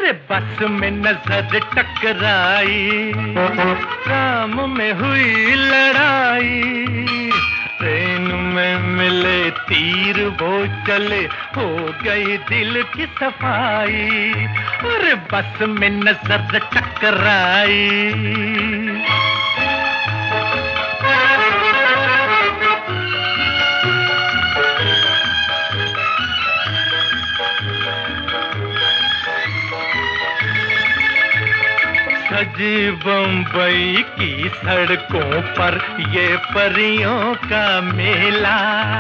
अरे बस में नजर टकराई, राम में हुई लड़ाई। ट्रेन में मिले तीर वो चले, हो गई दिल की सफाई। अरे बस में नजर टकराई। सजी बम्बई की सड़कों पर ये परियों का मेला।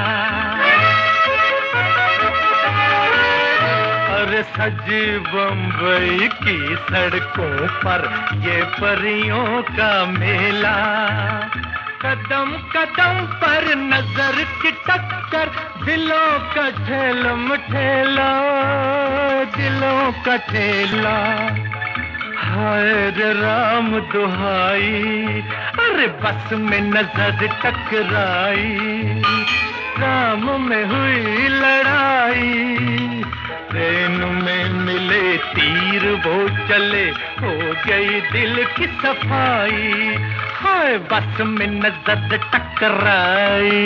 अरे सजी बम्बई की सड़कों पर ये परियों का मेला। कदम कदम पर नजर की टक्कर, दिलों का ठेलम ठेला, दिलों का ठेला। हाय रे राम दुहाई, अरे बस में नजर टकराई, राम में हुई लड़ाई। ट्रेन में मिले तीर वो चले, हो गई दिल की सफाई। हाय बस में नजर टकराई।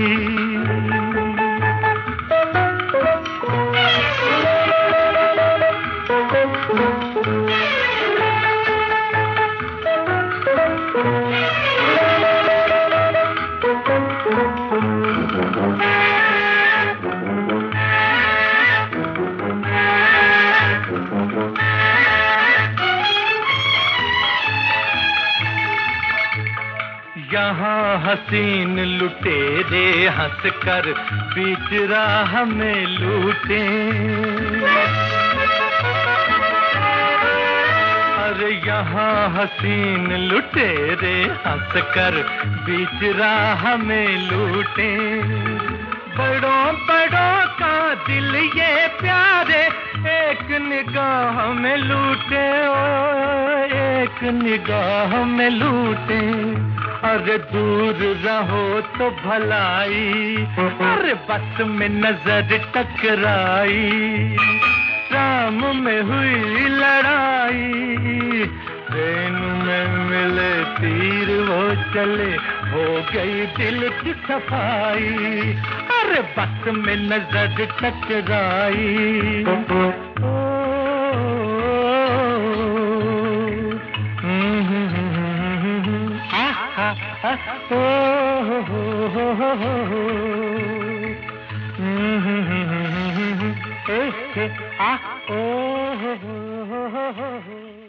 यहाँ हसीन लुटेरे हंस कर बीच राह में लूटे। अरे यहाँ हसीन लुटेरे हंस कर बीच राह में लूटे। बड़ों बड़ों का दिल ये प्यारे, एक निगाह में लूटे, ओ एक निगाह में लूटे। अरे दूर रहो तो भलाई, अरे बस में नजर टकराई, राम में हुई लड़ाई। ट्रेन में मिले तीर वो चले, हो गई दिल की सफाई। अरे बस में नजर टकराई। Oh